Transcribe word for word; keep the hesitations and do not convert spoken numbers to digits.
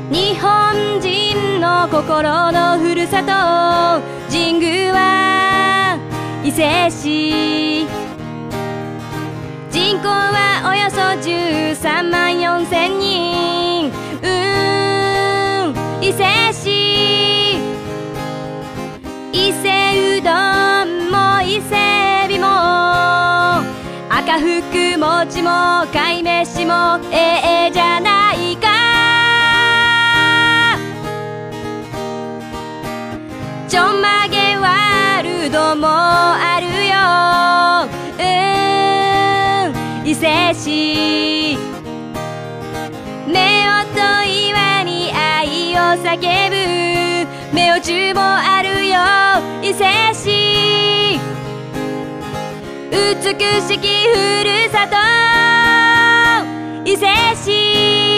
日本人の心のふるさと、神宮は伊勢市。人口はおよそじゅうさんまんよんせんにん。うーん、伊勢市。伊勢うどんも伊勢エビも赤福餅も貝飯もええじゃないか。ちょんまげワールドもあるよ。うーん、伊勢市。夫婦岩に愛を叫ぶ夫婦もあるよ、伊勢市。美しきふるさと、伊勢市。